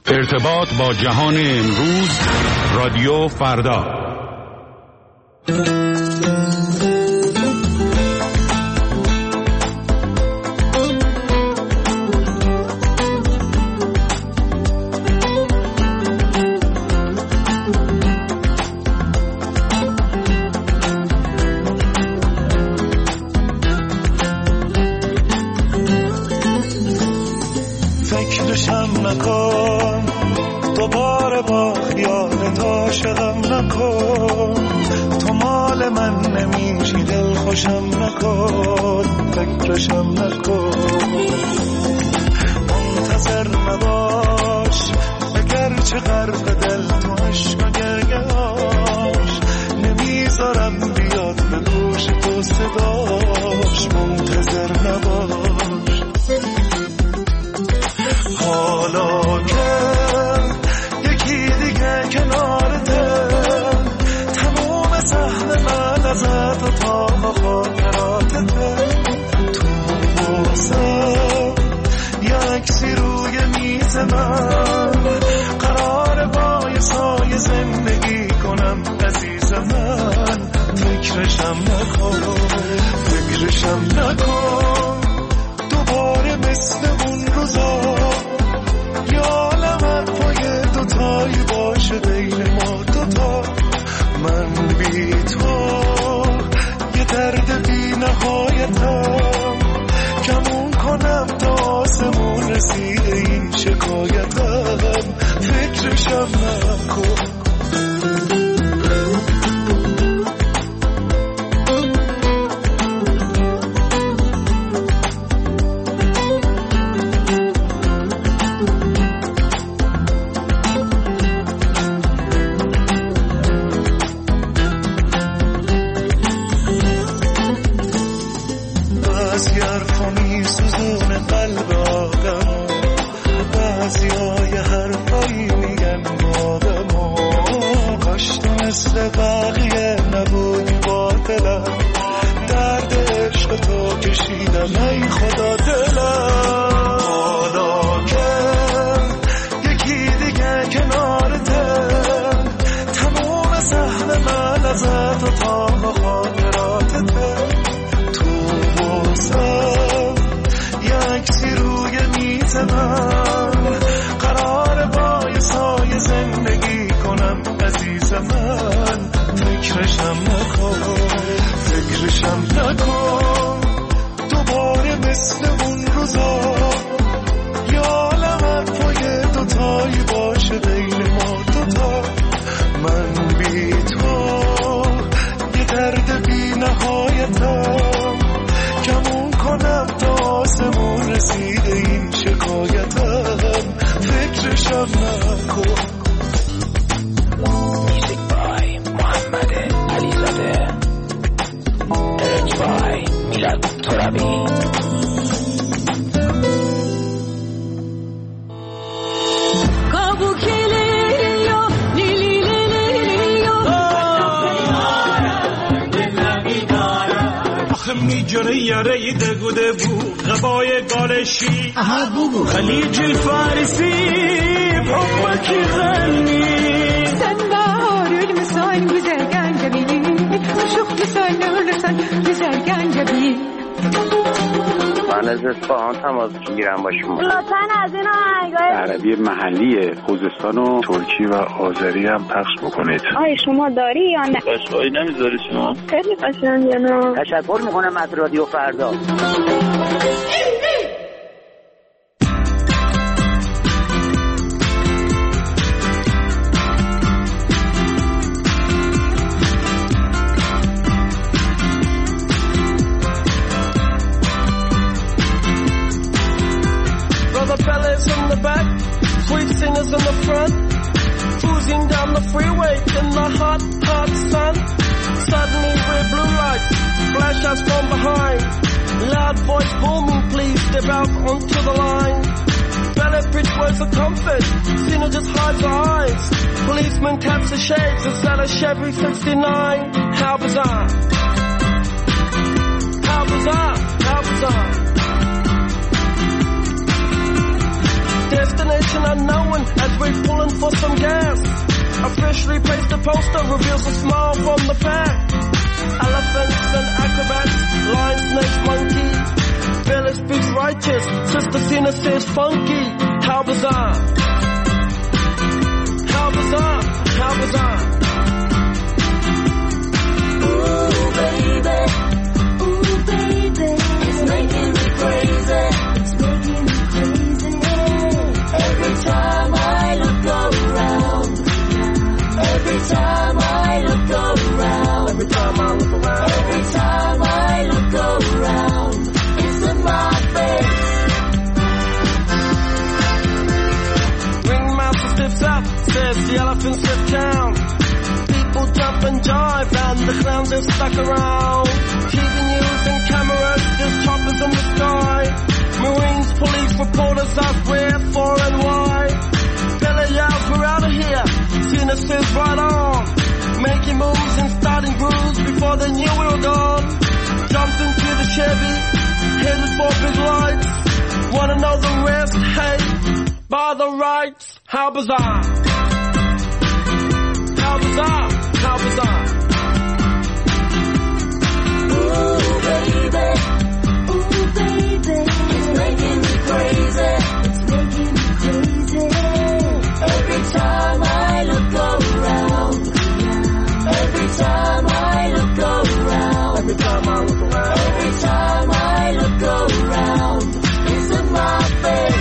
ارتباط با جهان امروز، رادیو فردا. فکرشم نکن دوباره با خیالت عاشقم نکن، تو مال من نمیشی دل خوشم نکن، فکرشم نکن، منتظر نباش اگرچه غرق دل تو عشق و گریه‌اش، نمیذارم بیاد به گوش تو صداش، منتظر نباش. حالا که یکی دیگه کنارته، تموم سهم من ازت و تا خاطراتته، تو بوسم یک سی روی میز من، قرار با یه سایه زندگی کنم عزیز من، فکرشم نکن، فکرشم نکن، دوباره مثل اون روزا یالمت پای دوتایی باشه بین ما دوتا، من بی تو یه درد بی نهایتم، کمون کنم تا آسمون رسیده این شکایتم، فکرشم نکن. خليج الفارسي بحبك يغني، سنبار المسان güzelgen جميل، شوف لسان ولسان güzelgen جميل. من از اصفهان تماس میگیرم با شما. لطفاً از این آهنگای عربی محلی خوزستان و ترکی و آذری هم پخش بکنید. آیا شما داری یا نه؟ قشقایی نمیذاری شما؟ خیلی قشنگه نه؟ تشکر میکنم از رادیو فردا. In the back, sweet singers in the front, cruising down the freeway in the hot, hot sun. Suddenly red blue lights flash us from behind. Loud voice booming, please step out onto the line. Ballet bridge words of comfort, Cena just hides her eyes. Policeman taps the shades, is that a Chevy 69? How bizarre, how bizarre, how bizarre. Destination Destination unknown as we're pulling for some gas. Officially placed a poster, reveals a smile from the pack. Elephants and acrobats, lion, snake, monkey. Billy speaks righteous, Sister Cena says funky. How bizarre. How bizarre. How bizarre. Ooh, baby. Ooh, baby. It's making me crazy. It's making me crazy. Every time I look around. Every time I look around. Every time I look around. Every time I look around. It's in my face. Ringmaster stiffs up, says the elephants sit down. People jump and jive and the clowns are stuck around. TV news and cameras, there's choppers in the sky. Marines, police, reporters ask where, for and why. Billy yells, we're out of here. Cena says right on. Making moves and starting grooves before they knew we were gone. Jumped into the Chevy, headed for big lights. Wanna know the rest? Hey, by the rights. How bizarre. How bizarre. How bizarre. Ooh, baby. Ooh, baby. It's making me crazy. It's making me crazy. Every time I look around. Every time I look around. Every time I look around. Every time I look around. It's in my face.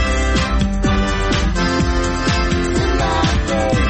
It's in my face.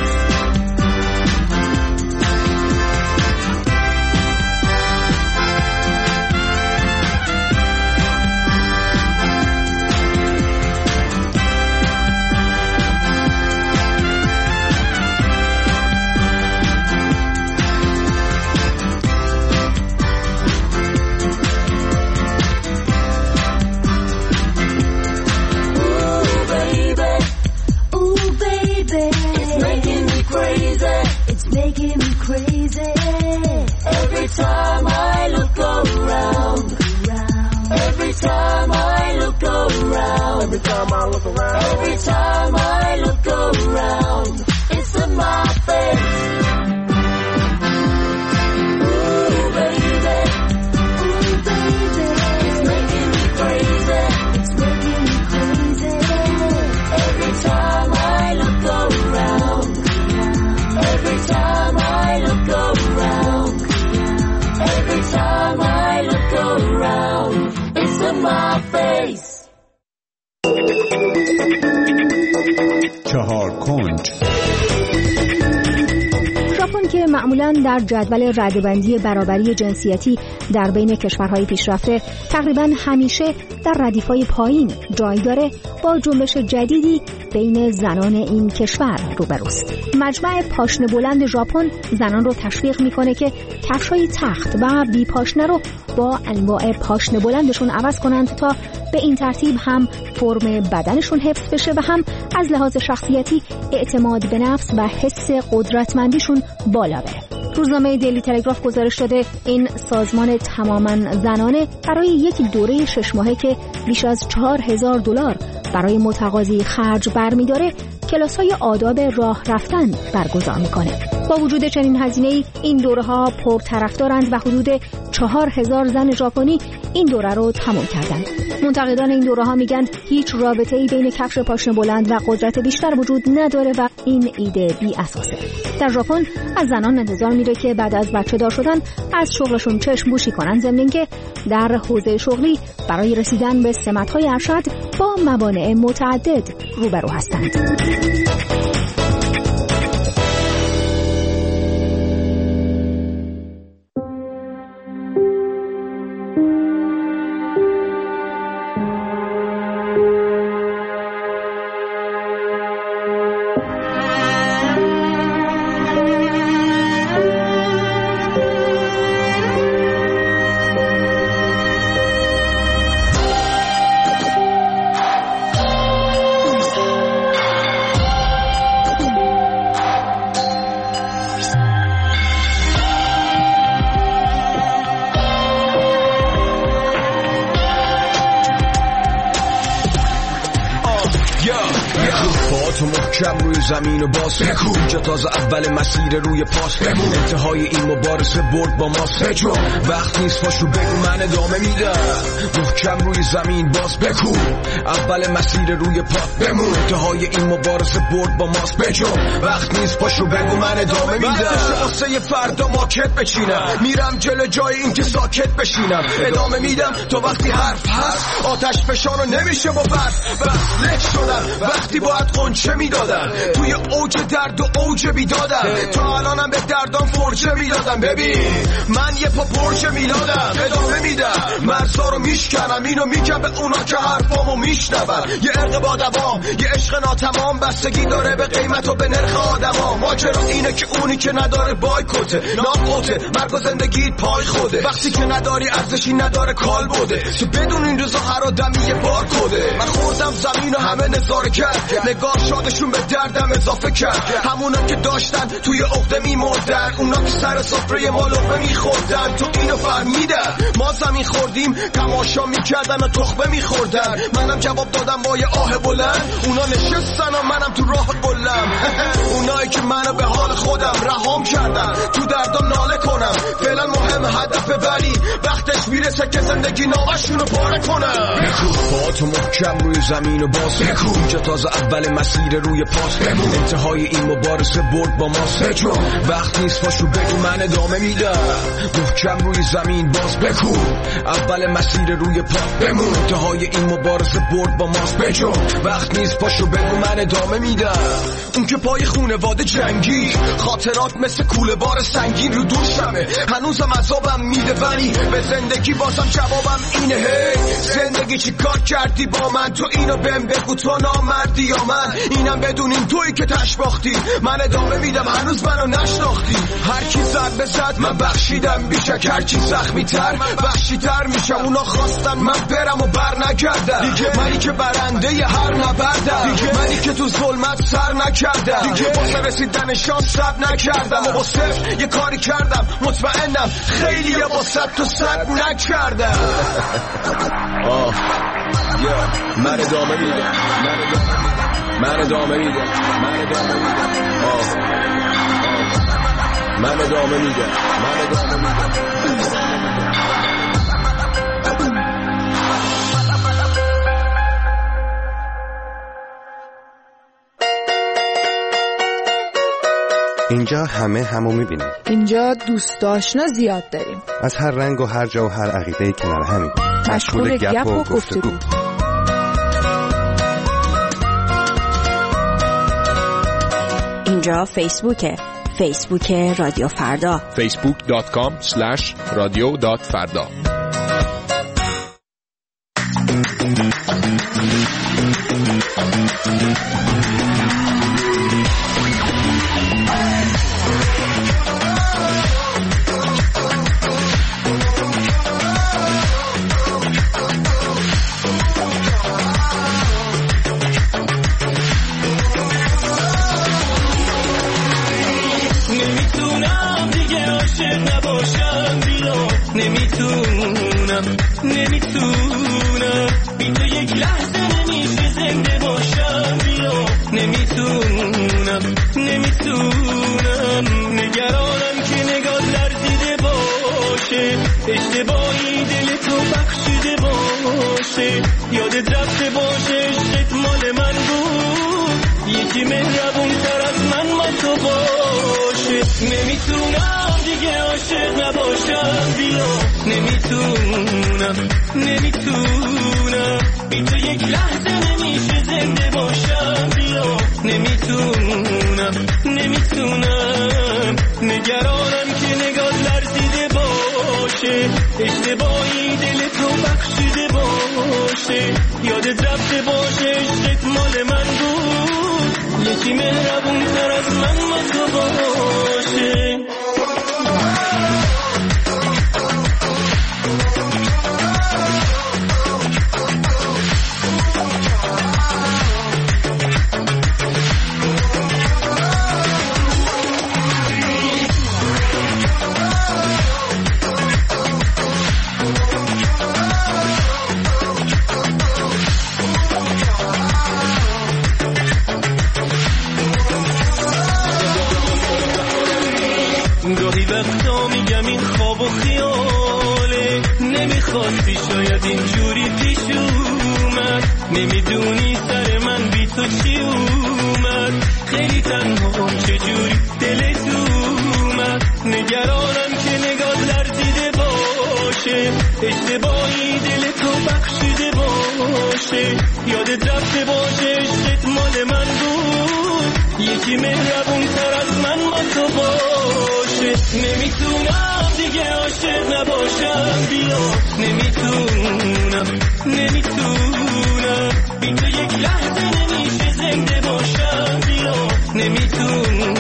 Making me crazy. Every time I look around. Every time I look around. Every time I look around. Every time I look around. It's in my face. Ooh, baby. Ooh, baby. It's making me crazy. It's making me crazy. Every time I look around. Every time I look around. Every time I look around. It's in my face. چهار کنج. ژاپن که معمولاً در جدول رده‌بندی برابری جنسیتی در بین کشورهای پیشرفته تقریباً همیشه در ردیف‌های پایین جای داره، با جنبش جدیدی بین زنان این کشور روبروست. مجمع پاشنه بلند ژاپن زنان رو تشویق میکنه که کفشای تخت و بی پاشنه رو با انواع پاشنه بلندشون عوض کنند تا به این ترتیب هم فرم بدنشون حفظ بشه و هم از لحاظ شخصیتی اعتماد به نفس و حس قدرتمندیشون بالا بره. روزنامه دیلی تلگراف گزارش داده این سازمان تماماً زنانه برای یک دوره 6 ماهه که بیش از $4,000 برای متقاضی خرج برمی‌داره کلاس‌های آداب راه رفتن برگزار می‌کنه. با وجود چنین هزینه‌ای این دوره‌ها پرطرفدارند و حدود 4,000 زن ژاپنی این دوره رو تمام کردند. منتقدان این دوره‌ها میگن هیچ رابطه‌ای بین کفش پاشنه بلند و قدرت بیشتر وجود نداره و این ایده بی اساسه. در ژاپن از زنان انتظار میره که بعد از بچه‌دار شدن از شغلشون چشم پوشی کنن، ضمن اینکه در حوزه شغلی برای رسیدن به سمت‌های ارشد با موانع متعدد روبرو هستند. پاهاتو محکم روی زمین و باز بکو اینجا تازه اول مسیر روی پاس بمون انتهای این مبارزه برد با ماست بجو وقت نیست پاشو بگو من ادامه میدم محکم روی زمین باز بکو اول مسیر روی پا بمون انتهای این مبارزه برد با ماست بجو وقت نیست پاشو بگو من ادامه میدم واسه فردا ماکت بچینم میرم جلو جای این که ساکت بشینم ادامه میدم تا وقتی حرف هست آتش فشانو نمیشه با برف بس لک شدم وقتی باید قنچه میدادم توی اوج درد و اوج بیدادم تا الانم به دردام فرجه میدادم ببین من یه پا پرچه میدادم ادامه میدم مرزا رو میشکنم اینو میگم به اونا که حرفامو میشنون یه عرق با دوام یه عشق ناتمام بستگی داره به قیمت و به نرخ آدما ماجرا اینه که اونی که نداره بایکوته ناقوته مرگ و زندگیت پای خوده وقتی که نداری ارزشی نداره کال بوده تو بدون این روزا هر آدمی یه بار کده من خوردم زمین و همه نظاره کرد نگاه شادشون به دردم اضافه کرد همونا که داشتن توی عقده میمردن اونا که سر سفره ما لقمه میخوردن تو اینو فهمیدن ما زمین خوردیم تماشا میکردن و تخمه میخوردن منم جواب دادم با یه آه بلند اونا نشستن و منم تو راه قلم اونایی که منو به حال خودم رهام کردن تو دردم ناله کنم فعلا مهم هدف ولی وقتش میرسه که زندگی نامشونو پاره کنم پاهاتو محکم روی زمین و باز بکو اینجا تازه اول مسیر روی پاس بمون انتهای این مبارزه برد با ماست بجو وقت نیست پاشو بگو من ادامه میدم محکم روی زمین باز بکو اول مسیر روی پا بمون انتهای این مبارزه برد با ماست بجو وقت نیست پاشو بگو من ادامه میدم اون که پای خونواده جنگی خاطرات مثل کوله بار سنگین رو دوشمه هنوزم عذابم میده ولی به زندگی بازم جوابم اینه هی زندگی چی کار کردی با من تو اینو بهم بگو تو نامردی یا من اینم بدونین تویی که تشباختی من ادامه میدم هنوز منو نشناختی هر کی زد به زد من بخشیدم بیشک هر کی زخمی تر بخشی تر میشم اونا خواستن من برم و بر نگردم منی که برنده ی هر نبردم منی که تو ظلمت سر نکردم واسه رسیدن شام سب نکردم و با صرف یه کاری کردم مطمئنم خیلی یه واسه تو سب نکردم من ادامه میدم من ادامه میدم من ادامه میدم اینجا همه همو میبینیم. اینجا دوست آشنا زیاد داریم. از هر رنگ و هر جا و هر عقیده‌ای کنار همیم. مشغول گپ و گفتگو. اینجا فیسبوک رادیو فردا facebook.com/radio.farda نمیتونم بی تو یک لحظه نمیشه زنده باشم بیا نمیتونم نگرانم که نگاه لرزیده باشه اشتباهی دل تو بخشیده باشه یادت رفته باشه عشقت مال من بود یکی مهربون تر از من ما تو باشه نمیتونم دیگه عاشق نباشم بیا نمیتونم بی تو یک لحظه نمیشه زنده باشم بیا نمیتونم نگرانم که نگاه لرزیده باشه اشتباهی دل تو بخشیده باشه یادت رفته باشه عشقت مال من بود یکی مهربون تر از من ما تو باشه اینجوری پیش اومد، نمیدونی سر من بی تو چی اومد، خیلی تنهام چجوری دلت اومد، نگرانم که نگاه لرزیده باشه، اشتباهی دل تو بخشیده باشه، یادت رفته باشه عشقت مال من بود، یکی مهربون تر از من با تو باشه، نمیتونم دیگه عاشق نباشم، بیا نمیتونم بی تو یک لحظه نمیشه زنده باشم، بیا نمیتونم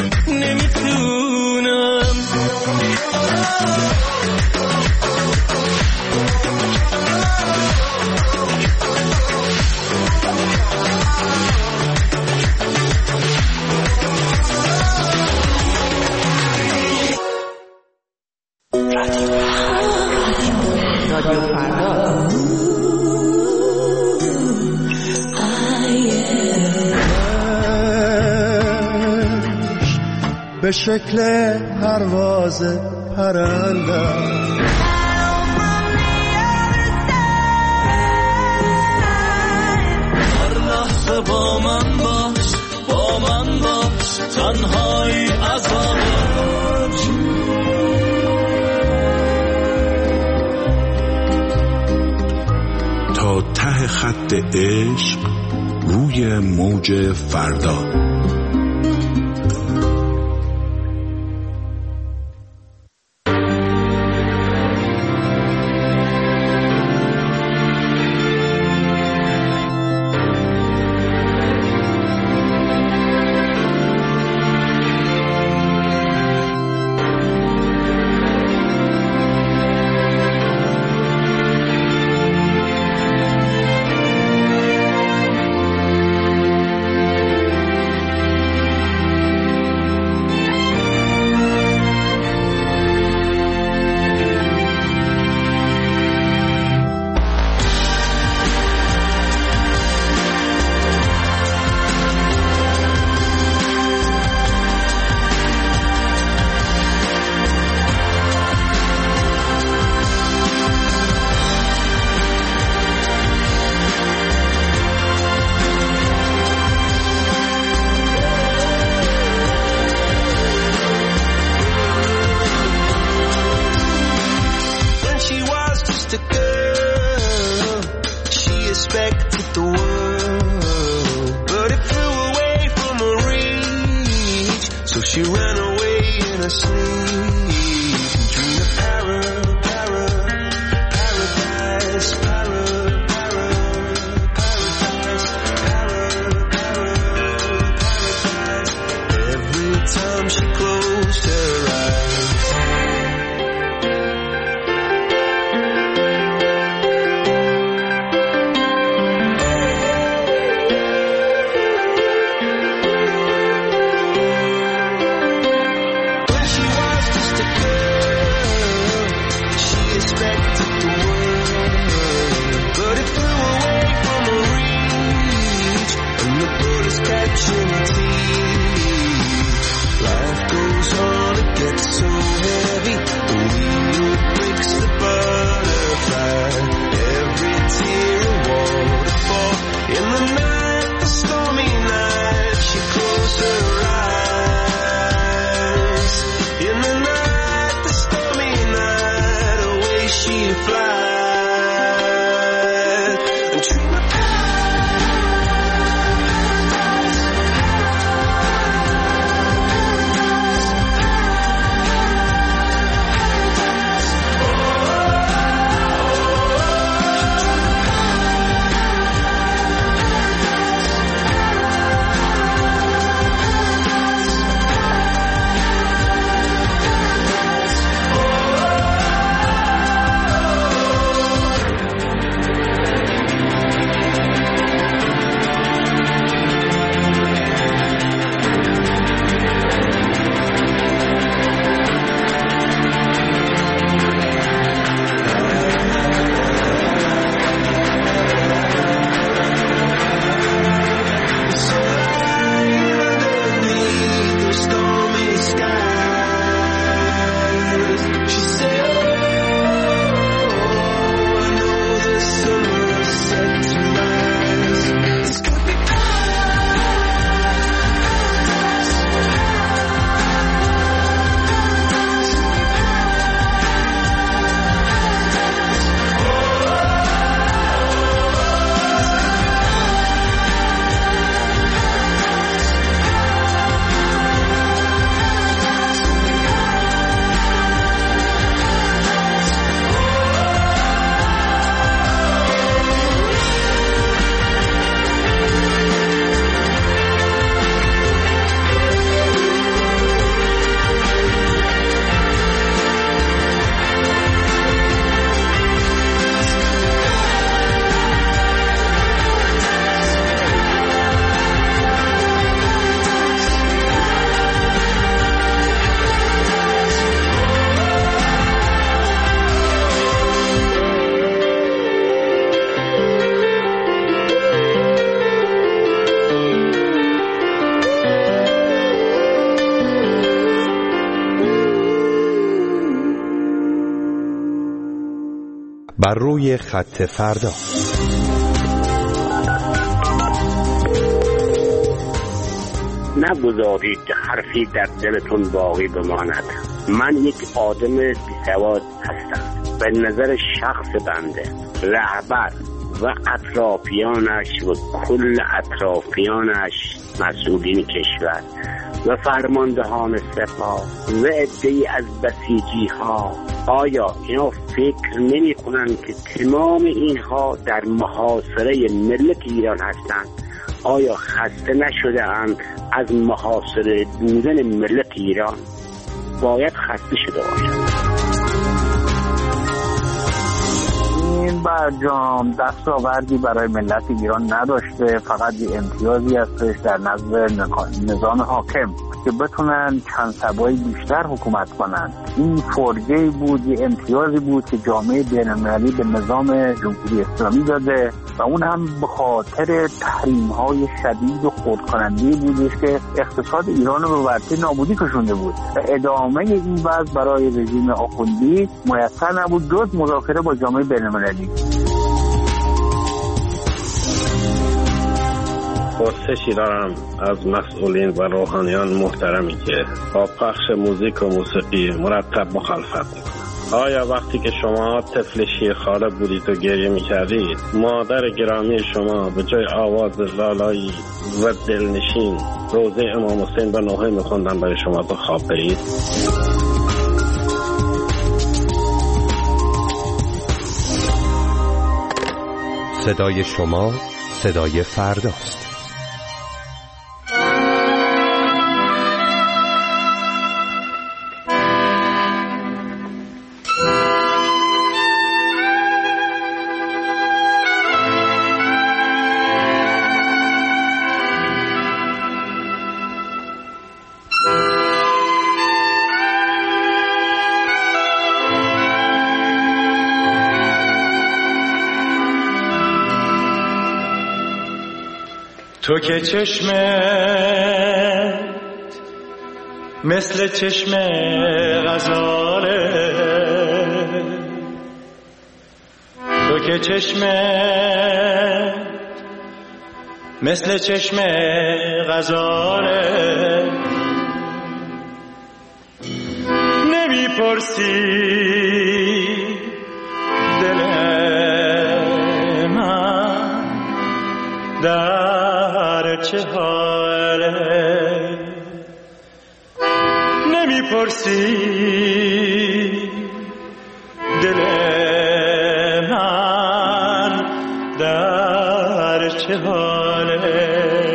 به شکل پرواز پرنده هر لحظه با من باش تنهایی عذابت، تا ته خط عشق روی موج فردا. بر روی خط فردا. نگذارید حرفی در دلتون باقی بماند. من یک آدم بیسواد هستم. به نظر شخص بنده، رهبر و اطرافیانش و کل اطرافیانش، مسئولین کشور و فرماندهان سپاه و عده‌ای از بسیجی ها، آیا اینا فکر نمی کنند که تمام اینها در محاصره ملت ایران هستند؟ آیا خسته نشده اند از محاصره بودن ملت ایران؟ باید خسته شده باشند. این برجام دستاوردی برای ملت ایران نداشته، فقط یه امتیازی هستش در نزد نظام حاکم که بتونن چند سبایی بیشتر حکومت کنن. این فرجه‌ای بود، یه امتیازی بود که جامعه بین‌المللی به نظام جمهوری اسلامی داده و اون هم به خاطر تحریم‌های شدید و خردکننده بودش که اقتصاد ایران رو به ورطه نابودی کشونده بود و ادامه این وضع برای رژیم آخوندی میسر نبود جز مذاکره با جامعه بین‌المللی. پرسشی دارم از مسئولین و روحانیان محترمی که با پخش موزیک و موسیقی مرتب مخالفت میکنند. آیا وقتی که شما طفل شیرخواره بودید و گریه میکردید، مادر گرامی شما به جای آواز لالایی و دلنشین روزه امام حسین به نوحه میخوندن برای شما تا خواب برید؟ صدای شما صدای فرداست. تو که چشمت مثل چشم غزاله، تو که چشمت مثل چشم غزاله، نمیپرسی دل من در چه حاله، نمیپرسی دل من در چه حاله.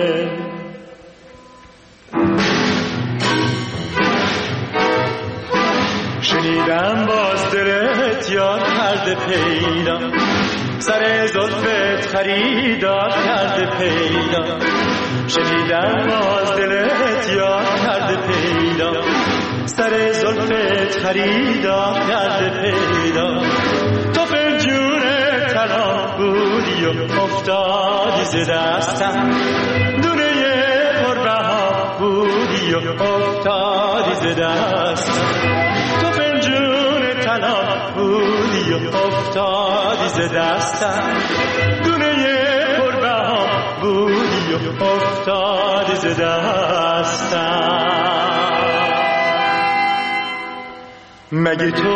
شنیدم باز دلت یاد کرده پیدا، سر زلفت خریدار کرده پیدا. شنیدم باز دلت یاد کرده پیدا، سر زلفت خریدار کرده پیدا. تو فنجون طلا بودی و افتادی ز دستم، دونه پربها بودی و افتادی ز دستم. تو فنجون طلا بودی و افتادی ز دستم، دونه پربها بودی و افتادی ز دستم. مگه تو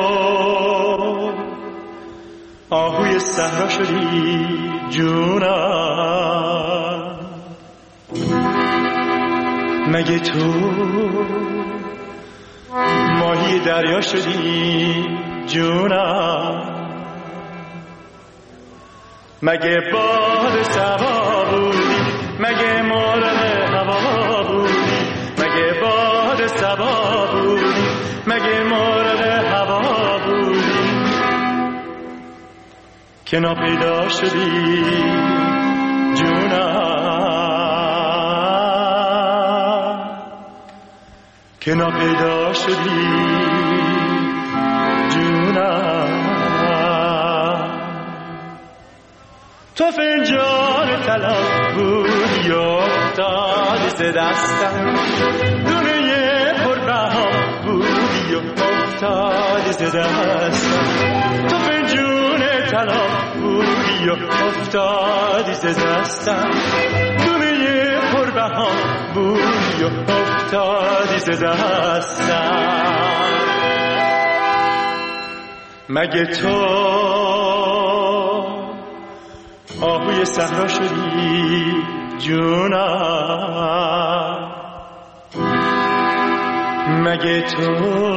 آهوی صحرا شدی جونم؟ مگه تو ماهی دریا شدی جونم؟ مگه باد صبا بودی؟ مگه مرغ هوا بودی؟ مگه باد صبا بودی؟ مگه مرغ هوا بودی که ناپیدا شدی جونم؟ که ناپیدا شدی جونم؟ تو فنجان طلا بودی و افتادی ز دستم، دونه پربها بودی و افتادی ز دستم. تو فنجون طلا بودی و افتادی ز دستم دونه پربها بودی و افتادی ز دستم مگه تو آهوی صحرا شدی جونم مگه تو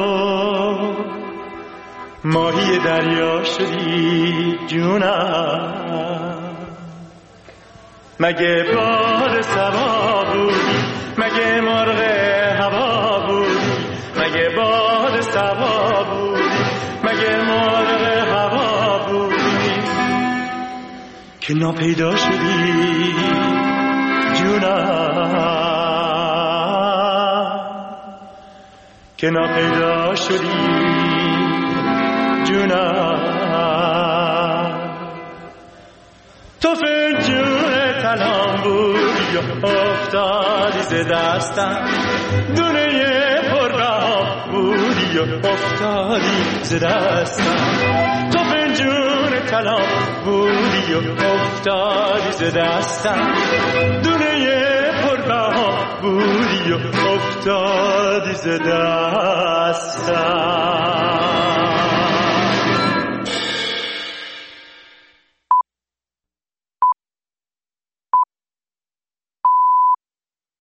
ماهی دریا شدی جونم مگه باد صبا بودی مگه مرغ هوا بودی مگه باد صبا بودی مگه مرغ هوا بودی که ناپیدا شدی جونم که ناپیدا شدی جونم تو فنجون طلام بودی و افتادی ز دستم دونه پربها بودی و افتادی ز دستم تو فنجون طلام بودی و افتادی ز دستم دونه پربها بودی و افتادی ز دستم